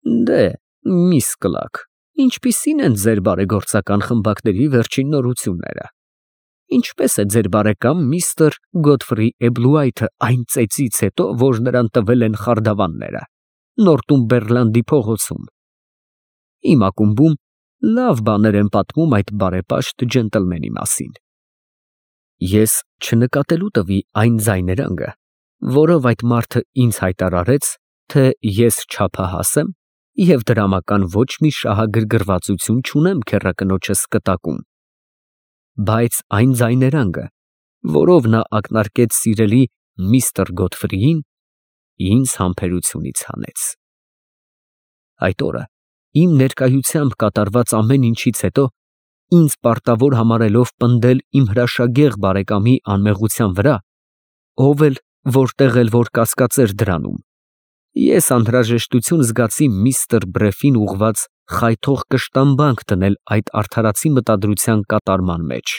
Դե, միս Կլաք, ինչպիսի՞ն են ձեր բարեգործական խմբակների վերջին նորությունները։ Ինչպես է ձեր բարեկամ միստր Գոթֆրի Էբլուայթը այն ծեծից հետո, որ նրան տվել են խարդավանները, Նորտումբերլանդի փողոցում։ Իմ ակումբում լավ բաներ են պատմում այդ բարեպաշտ ջենտլմենի մասին։ Ես չնկատելու տվի այն ձայներանգը, որով այդ մարդը ինձ հայտարարեց, թե ես չափահաս եմ և դրամական ոչ մի շահագրգռվածություն չունեմ քեռակնոջս կտակում, բայց այն ձայներանգը, որով նա ակնարկեց սիրելի միստր Գոթֆրիին, ինձ համբերությունից հանեց։ Այդ օրը իմ ներկայությամբ կատարված ամեն ինչից հետո, ինձ պարտավոր համարելով պնդել իմ հրաշագեղ բարեկամի անմեղության վրա, ով էլ որտեղ էլ որ կասկածեր դրանում, ես անհրաժեշտություն զգացի միստր Բրեֆին ուղղված խայթող կշտամբանք դնել այդ արդարացի մտադրության կատարման մեջ։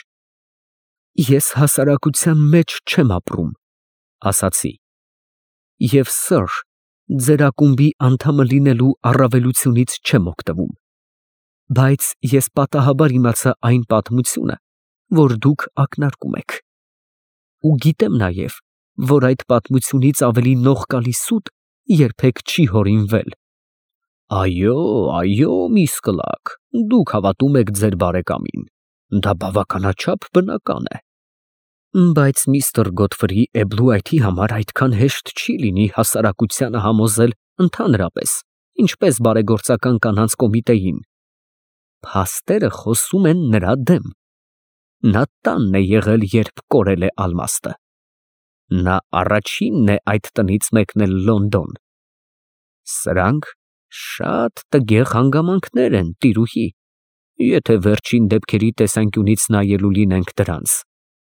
Ես հասարակության մեջ չեմ ապրում, ասացի, և սըր, ձեր ակումբի անդամը լինելու առավելությունից չեմ օգտվում, բայց ես պատահաբար իմացա այն պատմությունը, որ դուք ակնարկում եք, ու գիտեմ նաև, որ այդ պատմությունից ավելի նողկալի սուտ երբեք չի հորինվել։ Այո, այո, միս Կլաք, դուք հավատում եք ձեր բարեկամին, դա բավականաչափ բնական է։ Բայց միստր Գոթֆրի Էբլուայթի համար այդքան հեշտ չի լինի հասարակությանը համոզել ընդհանրապես, ինչպես բարեգործական կանանց կոմիտեին։ Փաստերը խոսում են նրա դեմ։ Նա տանն է եղել, երբ կորել է ալմաստը։ Նա առաջինն է այդ տնից մեկնել Լոնդոն։ Սրանք շատ տգեղ հանգամանքներ են, տիրուհի, եթե վերջին դեպքերի տեսանկյունից նայելու լինենք դրանց։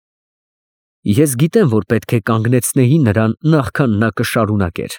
Ես գիտեմ, որ պետք է կանգնեցնեի նրան, նախքան նա կշարունակեր։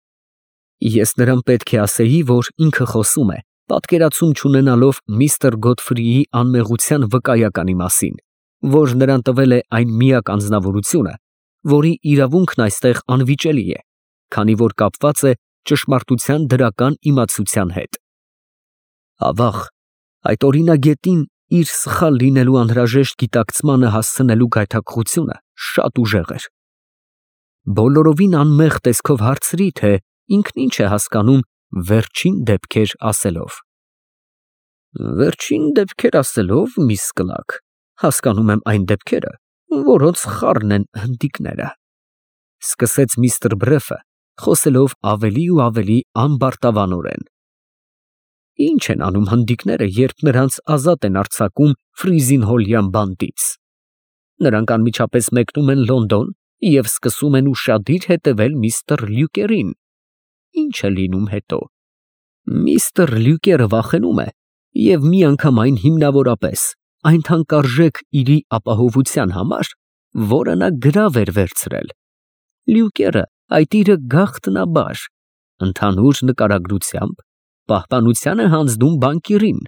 Ես նրան պետք է ասեի, որ ինքը խոսում է, պատկերացում չունենալով միստր Գոթֆրիի անմեղության վկայականի մասին, որ նրան տվել է այն միակ անձնավորությունը, որի իրավունքն այստեղ անվիճելի է, քանի որ կապված է ճշմարտության դրական իմացության հետ։ Ավաղ, այդ օրինագետին իր սխալ լինելու անհրաժեշտ գիտակցմանը հասցնելու գայթակղությունը շատ ուժեղ էր։ Բոլորովին անմեղ տեսքով հարցրի, թե ինքն ինչ է հասկանում վերջին դեպքեր ասելով։ Վերջին դեպքեր ասելով, միս Կլաք, հասկանում եմ այն դեպքերը, որոնց խառն են հնդիկները, սկսեց միստր Բրեֆը, խոսելով ավելի ու ավելի ամբարտավանորեն։ Ինչ են անում հնդիկները, երբ նրանց ազատ են արձակում Ֆրիզինհոլյան բանտից։ Նրանք անմիջապես մեկնում են Լոնդոն և սկսում են ուշադիր հետևել միստր Լյուկերին։ Ինչ է լինում հետո։ Միստր Լյուկերը վախենում է և միանգամայն հիմնավորապես այն թանկարժեք իրի ապահովության համար, որը նա գրավ էր վերցրել։ Լյուկերը այդ իրը գաղտնաբար, ընդհանուր նկարագրությամբ, պահպանության է հանձնում բանկիրին։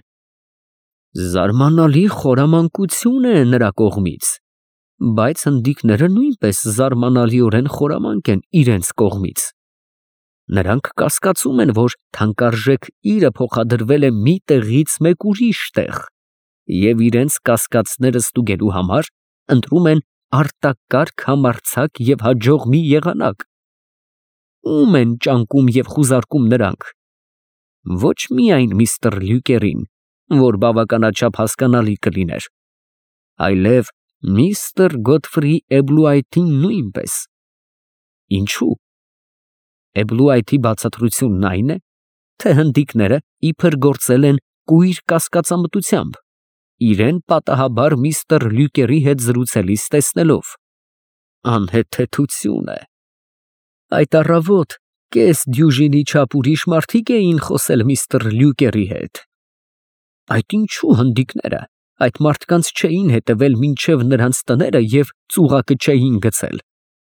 Զարմանալի խորամանկություն է նրա կողմից, բայց հնդիկները նույնպես զարմանալիորեն խորամանկ են իրենց կողմից։ Նրանք կասկածում են, որ թանկարժեք իրը փոխադրվել է մի տեղից մեկ ուրիշ տեղ, և իրենց կասկածները ստուգելու համար ընտրում են արտակարգ, համարձակ և հաջող մի եղանակ։ Ում են ճանկում և խուզարկում նրանք։ Ոչ միայն միստր Լյուկերին, որ բավականաչափ հասկանալի կլիներ, այլև միստր Գոթֆրի Էբլուայթին նույնպես։ Ինչու՞։ Էբլուայթի բացատրությունն այն է, թե հնդիկները իբր գործել են կույր կասկածամտությամբ, իրեն պատահաբար միստր Լյուկերի հետ զրուցելիս տեսնելով։ Անհեթեթություն է։ Այդ առավոտ կես դյուժինի չափ ուրիշ մարդիկ էին խոսել միստր Լյուկերի հետ։ Այդ ինչու հնդիկները այդ մարդկանց չէին հետևել մինչև նրանց տները և ծուղակը չէին գցել։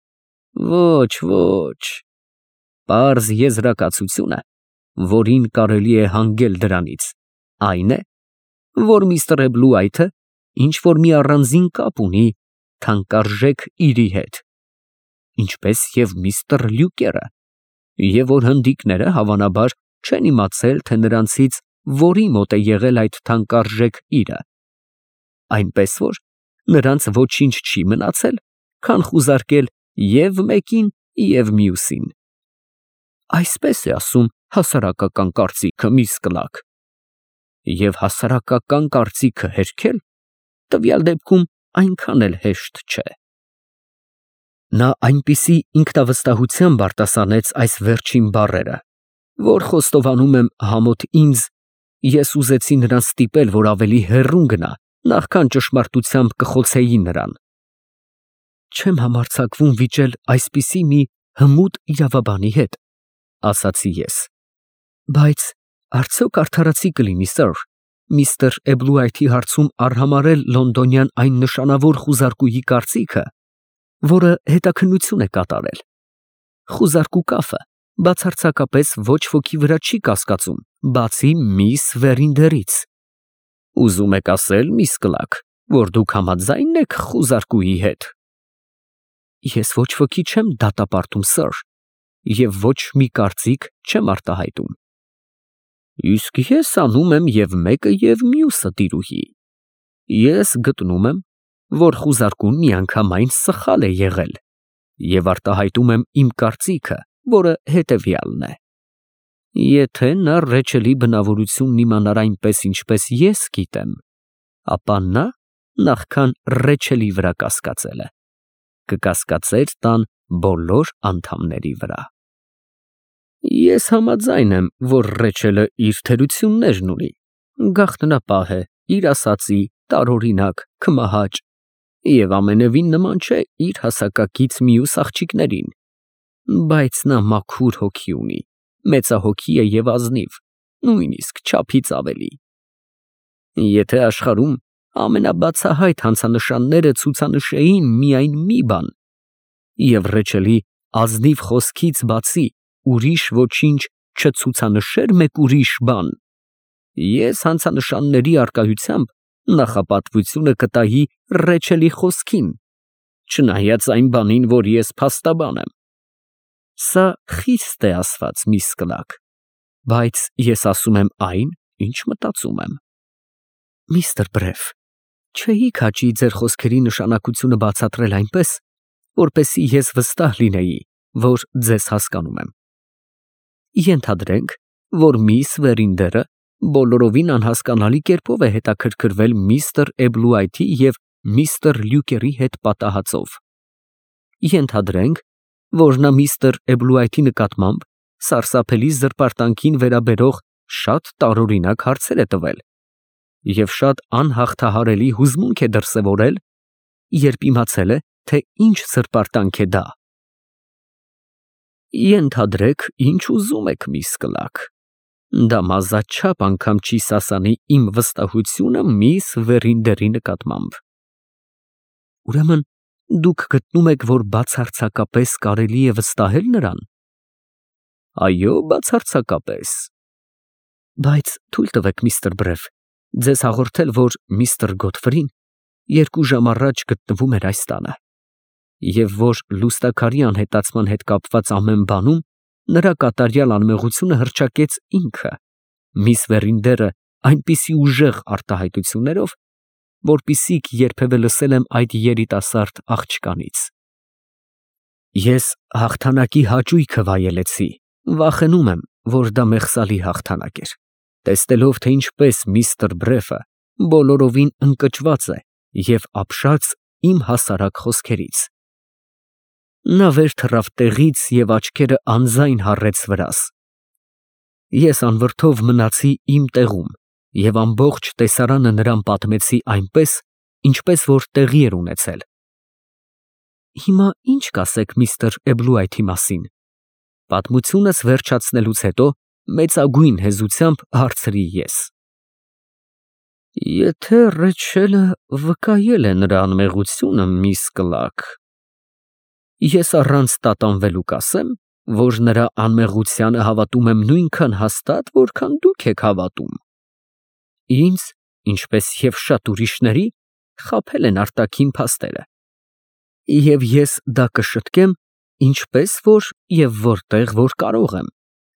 Ոչ, ոչ։ Պարզ եզրակացությունը, որին կարելի է հանգել դրանից, այն է, որ միստր Էբլուայթը ինչ-որ մի առանձին կապ ունի թանկարժեք իրի հետ, ինչպես և միստր Լյուկերը, և որ հնդիկները, հավանաբար, չեն իմացել, թե նրանցից որի մոտ է եղել այդ թանկարժեք իրը, այնպես որ նրանց ոչինչ չի մնացել, քան խուզարկել և մեկին, և մյուսին։ Այսպես է ասում հասարակական կարծիքը, միս Կլարկ, և հասարակական կարծիքը հերքել տվյալ դեպքում այնքան էլ հեշտ չէ։ Նա այնպիսի ինքնավստահությամբ արտասանեց այս վերջին բառերը, որ խոստովանում եմ համոտ ինձ, ես ուզեցի նրան ստիպել, որ ավելի հեռուն գնա, նախքան ճշմարտությամբ կխոցեի նրան։ Չեմ համարձակվում վիճել այսպիսի մի հմուտ իրավաբանի հետ, ասացի ես, բայց արդյոք արդարացի կլինի, սըր, միստր Էբլուայթի հարցում արհամարհել լոնդոնյան այն նշանավոր խուզարկուի կարծիքը, որը հետաքննություն է կատարել։ Խուզարկու կաֆը բացարձակապես ոչ ոքի վրա չի կասկածում, բացի միս Վերինդերից։ Ուզում եք ասել, միս Կլարկ, որ դուք համաձայն եք խուզարկուի հետ։ Ես ոչ ոքի չեմ դատապարտում, սըր, և ոչ մի կարծիք չեմ արտահայտում։ Իսկ ես անում եմ և մեկը, և մյուսը, տիրուհի։ Ես գտնում եմ, որ խուզարկուն միանգամայն սխալ է եղել, և արտահայտում եմ իմ կարծիքը, որը հետևյալն է. եթե նա Ռեչելի բնավորությունն իմանար այնպես, ինչպես ես գիտեմ, ապա նա, նախքան Ռեչելի վրա կասկածելը, կկասկածեր տան բոլոր անդամների վրա։ Ես համաձայն եմ, որ Ռեչելը իր թերություններն ունի, գաղտնապահ է, իր ասածի, տարօրինակ, քմահաճ, և ամենևին նման չէ իր հասակակից մյուս աղջիկներին, բայց նա մաքուր հոգի ունի, մեծահոգի է և ազնիվ, նույնիսկ չափից ավելի։ Եթե աշխարհում ամենաբացահայտ հանցանշանները ցուցանշեին միայն մի բան, և Ռեչելի ազնիվ խոսքից բացի ուրիշ ոչինչ չցուցանշեր մեկ ուրիշ բան, ես հանցանշանների առկայությամբ նախապատվությունը կտայի Ռեչելի խոսքին, չնայած այն բանին, որ ես փաստաբան եմ։ Սա խիստ է ասված, միս Կլարկ, բայց ես ասում եմ այն, ինչ մտածում եմ։ Միստր Բրեֆ, չէիք հաճի ձեր խոսքերի նշանակությունը բացատրել այնպես, որպեսզի ես վստահ լինեի, որ ձեզ հասկանում եմ։ Ենթադրենք, որ միս Վերինդերը բոլորովին անհասկանալի կերպով է հետաքրքրվել միստր Էբլուայթի և միստր Լյուկերի հետ պատահածով։ Ենթադրենք, որ նա միստր Էբլուայթի նկատմամբ սարսափելի զրպարտանքին վերաբերող շատ տարօրինակ հարցեր է տվել և շատ անհաղթահարելի հուզմունք է դրսևորել, երբ իմացել է, թե ինչ զրպարտանք է դա։ Ենթադրեք, ինչ ուզում եք, միս Կլարկ, դա մազաչափ անգամ չի սասանի իմ վստահությունը միս Վերինդերի նկատմամբ։ Ուրեմն դուք գտնում եք, որ բացարձակապես կարելի է վստահել նրան։ Այո, բացարձակապես։ Բայց թույլ տվեք, միստր Բրեֆ, ձեզ հաղորդել, որ միստր Գոթֆրին 2 ժամ առաջ գտնվում էր այս տանը, և որ լուստաքարի անհետացման հետ կապված ամեն բանում նրա կատարյալ անմեղությունը հռչակեց ինքը, միս Վերինդերը այնպիսի ուժեղ արտահայտություններով, որպիսիք երբևէ լսել եմ այդ երիտասարդ աղջկանից։ Ես հաղթանակի հաճույքը վայելեցի, վախենում եմ, որ դա մեղսալի հաղթանակ էր, տեսնելով, թե ինչպես միստր Բրեֆը բոլորովին ընկճված է և ապշած իմ հասարակ խոսքերից։ Նա վեր թռավ տեղից և աչքերը անձայն հառեց վրաս։ Ես անվրդով մնացի իմ տեղում և ամբողջ տեսարանը նրան պատմեցի այնպես, ինչպես որ տեղի էր ունեցել։ Հիմա ի՞նչ կասեք միստր Էբլուայթի մասին։ Պատմությունս վերջացնելուց հետո մեծագույն հեզությամբ հարցրի ես։ Եթե Ռեչելը վկայել է նրա անմեղությունը, միս Կլարկ, ես առանց տատանվելու կասեմ, որ նրա անմեղությանը հավատում եմ նույնքան հաստատ, որքան դուք եք հավատում։ Ինձ, ինչպես և շատ ուրիշների, խաբել են արտաքին փաստերը, և ես դա կշտկեմ, ինչպես որ և որտեղ որ կարող եմ,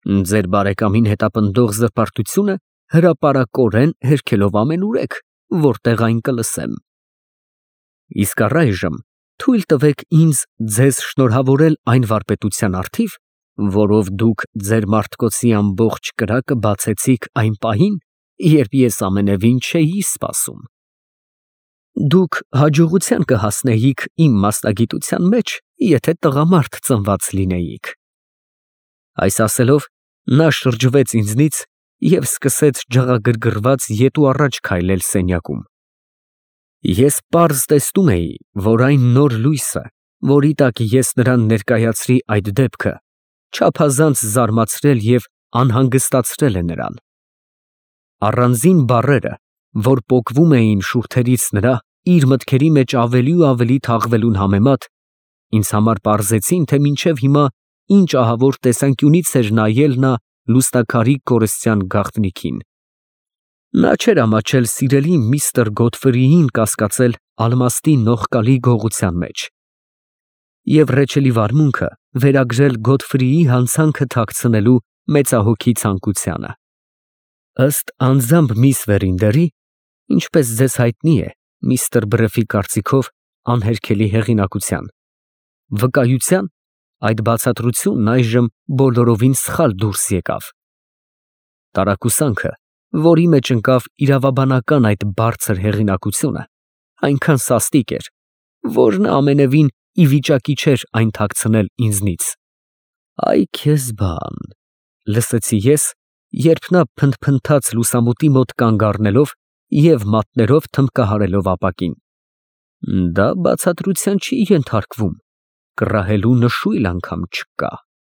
Ձեր բարեկամին հետապնդող զրպարտությունը հրապարակորեն հերքելով ամենուրեք, որտեղ այն կլսեմ։ Իսկ առայժմ թույլ տվեք ինձ ձեզ շնորհավորել այն վարպետության առթիվ, որով դուք ձեր մարդկոցի ամբողջ կրակը բացեցիք այն պահին, երբ ես ամենևին չէի սպասում։ Դուք հաջողության կհասնեիք իմ մասնագիտության մեջ, եթե տղամարդ ծնված լինեիք։ Այս ասելով, նա շրջվեց ինձնից և սկսեց ջղագրգռված ետու առաջ քայլել սենյակում։ Ես պարզ տեսնում էի, որ այն նոր լույսը, որի տակ ես նրան ներկայացրի այդ դեպքը, չափազանց զարմացրել և անհանգստացրել է նրան։ Առանձին բառերը, որ պոկվում էին շուրթերից նրա, իր մտքերի մեջ ավելի ու ավելի թաղվելուն համեմատ, ինձ համար պարզեցին, թե մինչև հիմա ինչ ահավոր տեսանկյունից էր նայել նա լուսնակարի կորստյան գաղտնիքին։ Նա չէր ամաչել սիրելի միստր Գոթֆրիին կասկածել ալմաստի նողկալի գողության մեջ և ռեչելի վարմունքը վերագրել Գոթֆրիի հանցանքը թաքցնելու մեծահոգի ցանկությանը։ Ըստ անձամբ միս Վերինդերի, ինչպես ձեզ հայտնի է, միստր Բրեֆի կարծիքով անհերքելի հեղինակության, վկայության, այդ բացատրությունն այժմ բոլորովին սխալ դուրս եկավ։ Տարակուսանքը, որի մեջ ընկավ իրավաբանական այդ բարձր հեղինակությունը, այնքան սաստիկ էր, որ նա ամենևին ի վիճակի չէր այն թաքցնել ինձնից։ Այ քեզ բան, լսեցի ես, երբ նա փնթփնթաց լուսամուտի մոտ կանգ առնելով և մատներով թմբկահարելով ապակին։ Դա բացատրության չի ենթարկվում, կռահելու նշույլ անգամ չկա։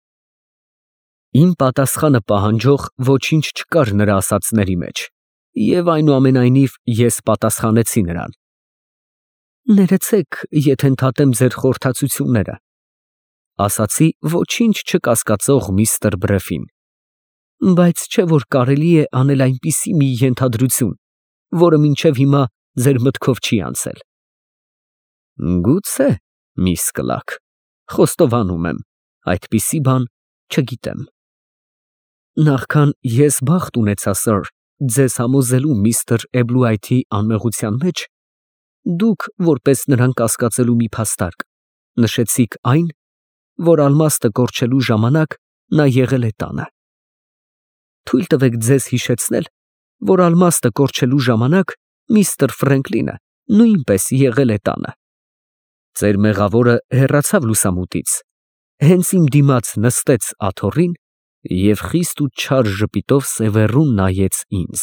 Իմ պատասխանը պահանջող ոչինչ չկար նրա ասածների մեջ, և այնուամենայնիվ ես պատասխանեցի նրան. Ներեցեք, եթե ընդհատեմ ձեր խորհրդածությունները, ասացի ոչինչ չկասկածող միստր Բրեֆին, բայց չէ որ կարելի է անել այնպիսի մի ենթադրություն, որը մինչև հիմա ձեր մտքով չի անցել։ Գուցե, միս Կլարկ, խոստովանում եմ, այդպիսի բան չգիտեմ։ Նախքան ես բախտ ունեցա, սըր, ձեզ համոզելու միստր Էբլուայթի անմեղության մեջ, դուք, որպես նրան կասկածելու մի փաստարկ, նշեցիք այն, որ ալմաստը կորչելու ժամանակ նա եղել է տանը։ Թույլ տվեք ձեզ հիշեցնել, որ ալմաստը կորչելու ժամանակ միստր Ֆրենկլինը նույնպես եղել է տանը։ Ձեր մեղավորը հեռացավ լուսամուտից, հենց իմ դիմաց նստեց աթոռին և խիստ ու չար ժպիտով սևեռուն նայեց ինձ։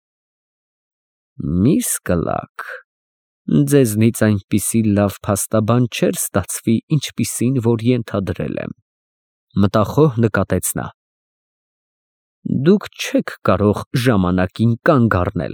Միս Կլարկ, ձեզնից այնպիսի լավ փաստաբան չէր ստացվի, ինչպիսին որ ենթադրել եմ, մտախոհ նկատեց նա։ Դուք չեք կարող ժամանակին կանգ առնել։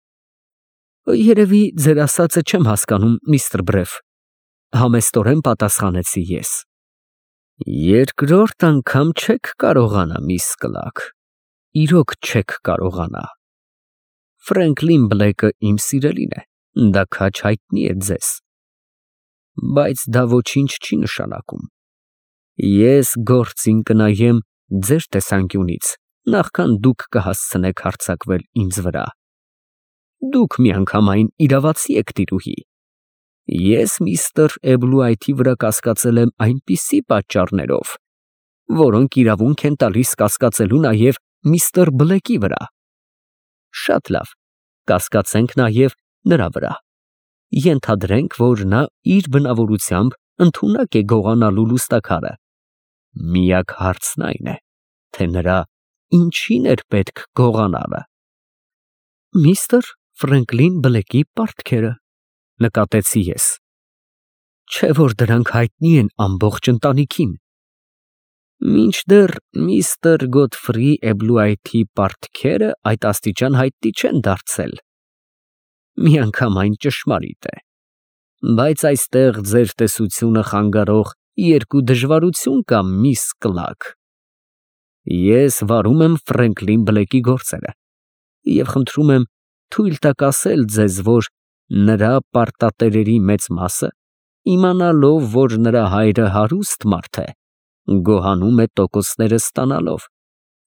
Երևի ձեր ասածը չեմ հասկանում, միստր Բրեֆ, համեստորեն պատասխանեցի ես։ Երկրորդ անգամ չեք կարողանա, միս Կլարկ, իրոք չեք կարողանա։ Ֆրենկլին Բլեյկը իմ սիրելին է, դա քաջ հայտնի է ձեզ։ Բայց դա ոչինչ չի նշանակում։ Ես գործին կնայեմ ձեր տեսանկյունից, նախքան դուք կհասցնեք հարձակվել ինձ վրա։ Դուք միանգամայն իրավացի եք, տիրուհի։ Ես միստր Էբլուայթի վրա կասկածել եմ այնպիսի պատճառներով, որոնք իրավունք են տալիս կասկածելու նաև միստր Բլեյկի վրա։ Շատ լավ, կասկածենք նաև նրա վրա։ Ենթադրենք, որ նա իր բնավորությամբ ընդունակ է գողանալու լուստաքարը։ Միակ հարցն այն է, թե նրա ինչին էր պետք գողանալը։ Միստր Ֆրենկլին Բլեյկի պարտքերը, նկատեցի ես։ Չէ որ դրանք հայտնի են ամբողջ ընտանիքին։ Մինչդեռ միստր Գոթֆրի Էբլուայթի պարտքերը այդ աստիճան հայտնի չեն դարձել։ Միանգամայն ճշմարիտ է։ Բայց այստեղ ձեր տեսությունը խանգարող երկու դժվարություն կա, միս Կլարկ։ Ես վարում եմ Ֆրենկլին Բլեյկի գործերը և խնդրում եմ թույլ տաք ասել ձեզ, որ նրա պարտատերերի մեծ մասը, իմանալով, որ նրա հայրը հարուստ մարդ է, գոհանում է տոկոսները ստանալով,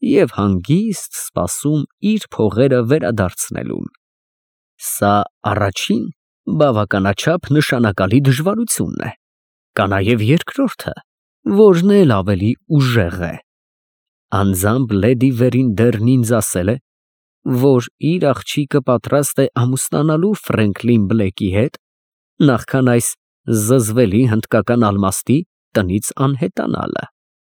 և հանգիստ սպասում իր փողերը վերադարձնելուն։ Սա առաջին բավականաչափ նշանակալի դժվարությունն է։ Կա նաև երկրորդը, որն էլ ավելի ուժեղ է։ Անձամբ լեդի Վերինդերն ինձ ասել է, որ իր աղջիկը պատրաստ է ամուսնանալու Ֆրենկլին Բլեքի հետ, նախքան այս զզվելի հնդկական ալմաստի տնից անհետանալը։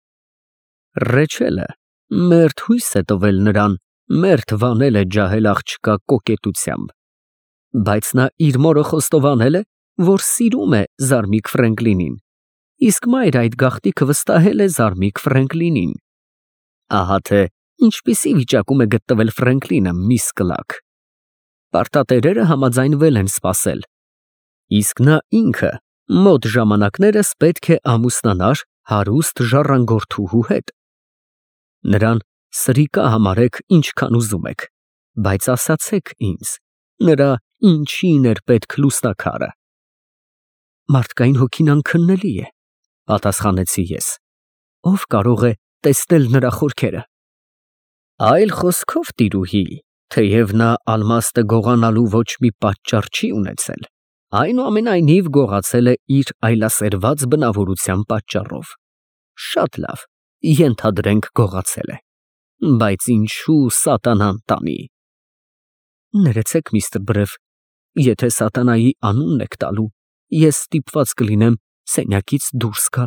Ռեչելը մերթ հույս է տվել նրան, մերթ վանել է ջահել աղջկա կոկետությամբ, բայց նա իր մորը խոստովանել է, որ սիրում է Զարմիկ Ֆրենկլինին, իսկ մայրը այդ գաղտնիքը վստահել է Զարմիկ Ֆրենկլինին։ Ահա թե ինչպիսի վիճակում է գտնվել Ֆրենկլինը, միս Կլաք։ Պարտատերերը համաձայնվել են սպասել, իսկ նա ինքը մոտ ժամանակներս պետք է ամուսնանար հարուստ ժառանգորդուհու հետ։ Նրան սրիկա համարեք ինչքան ուզում եք, բայց ասացեք ինձ, նրա ինչին էր պետք լուսնակարը։ Մարդկային հոգին անքննելի է, պատասխանեցի ես։ Ով կարող է տեսնել նրա խորքերը։ Այլ խոսքով, տիրուհի, թեև նա ալմաստը գողանալու ոչ մի պատճառ չի ունեցել, այնուամենայնիվ գողացել է իր այլասերված բնավորության պատճառով։ Շատ լավ, ենթադրենք գողացել է, բայց ինչու սատանան տանի։ Ներեցեք, միստր Բրեֆ, եթե սատանայի անունն եք տալու, ես ստիպված կլինեմ սենյակից դուրս գալ։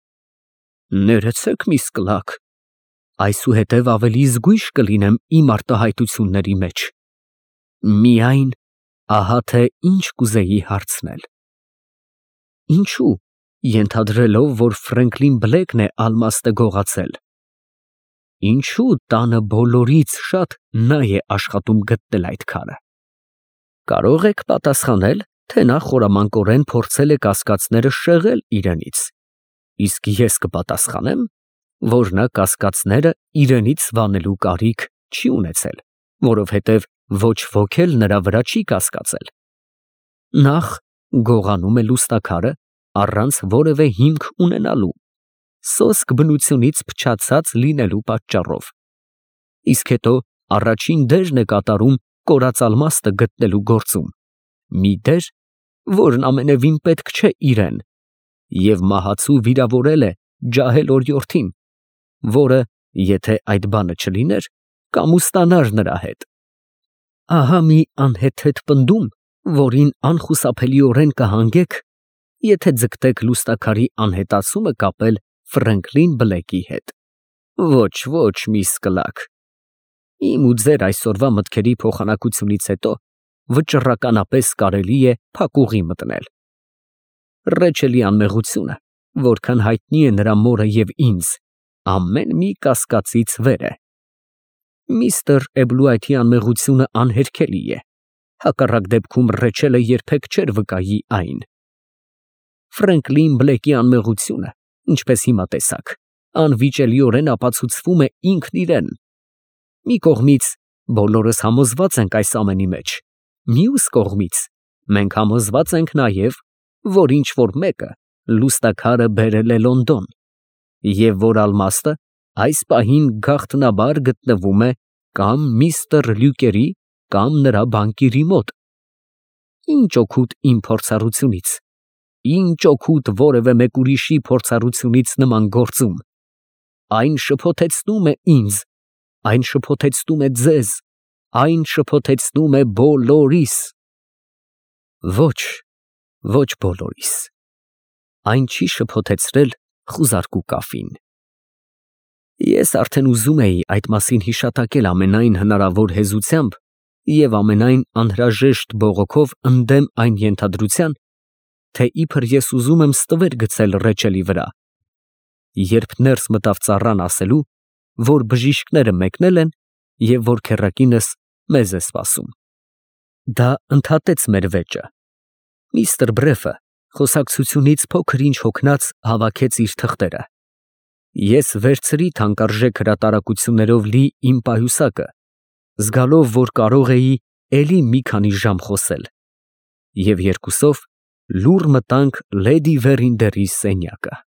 Ներեցեք, միս Կլաք, այսուհետև ավելի զգույշ կլինեմ իմ արտահայտությունների մեջ։ Միայն ահա թե ինչ կուզեի հարցնել։ Ինչու, ենթադրելով, որ Ֆրենկլին Բլեքն է ալմաստը գողացել, ինչու տանը բոլորից շատ նա է աշխատում գտնել այդ քարը։ Կարող եք պատասխանել, թե նա խորամանկորեն փորձել է կասկածները շեղել իրենից, իսկ ես կպատասխանեմ, որ նա կասկածները իրենից վանելու կարիք չի ունեցել, որովհետև ոչ ոք էլ նրա վրա չի կասկածել։ Նախ գողանում է լուսնակարը առանց որևէ հիմք ունենալու, սոսկ բնությունից փչացած լինելու պատճառով, իսկ հետո առաջին դերն է կատարում կորած ալմաստը գտնելու գործում, մի դեր, որն ամենևին պետք չէ իրեն, և մահացու վիրավորել է ջահել օրիորդին, որը, եթե այդ բանը չլիներ, կամուսնանար նրա հետ։ Ահա մի անհեթեթ պնդում, որին անխուսափելիորեն կհանգեք, եթե ձգտեք լուսնակարի անհետացումը կապել Ֆրենկլին Բլեքի հետ։ Ոչ, ոչ, միս Կլաք։ Իմ ու ձեր այսօրվա մտքերի փոխանակությունից հետո վճռականապես կարելի է փակուղի մտնել։ Ռեչելի անմեղությունը, որքան հայտնի է նրա մորը և ինձ, ամեն մի կասկածից վեր է։ Միստր Էբլուայթի անմեղությունը անհերքելի է, հակառակ դեպքում Ռեչելը երբեք չէր վկայի այն։ Ֆրենկլին Բլեքի անմեղությունը, ինչպես հիմա տեսաք, անվիճելիորեն ապացուցվում է ինքն իրեն։ Մի կողմից բոլորս համոզված ենք այս ամենի մեջ, մյուս կողմից մենք համոզված ենք նաև, որ ինչ-որ մեկը լուսնակարը բերել է Լոնդոն, և որ ալմաստը այս պահին գաղտնաբար գտնվում է կամ միստր Լյուկերի, կամ նրա բանկիրի մոտ։ Ինչ օգուտ իմ փորձառությունից, ինչ օգուտ որևէ մեկ ուրիշի փորձառությունից նման գործում։ Այն շփոթեցնում է ինձ, այն շփոթեցնում է ձեզ, այն շփոթեցնում է բոլորիս։ Ոչ, ոչ բոլորիս։ Այն չի շփոթեցրել խուզարկու կաֆին։ Ես արդեն ուզում էի այդ մասին հիշատակել ամենայն հնարավոր հեզությամբ և ամենայն անհրաժեշտ բողոքով ընդդեմ այն ենթադրության, թե իբր ես ուզում եմ ստվեր գցել Ռեչելի վրա, երբ ներս մտավ ծառան ասելու, որ բժիշկները մեկնել են և որ քեռակինս մեզ է սպասում։ Դա ընդհատեց մեր վեճը։ Միստր Բրեֆը խոսակցությունից փոքր-ինչ հոգնած հավաքեց իր թղթերը։ Ես վերցրի թանկարժեք հրատարակություններով լի իմ պայուսակը, զգալով, որ կարող էի էլի մի քանի ժամ խոսել, և երկուսով լուռ մտանք լեդի Վերինդերի սենյակը։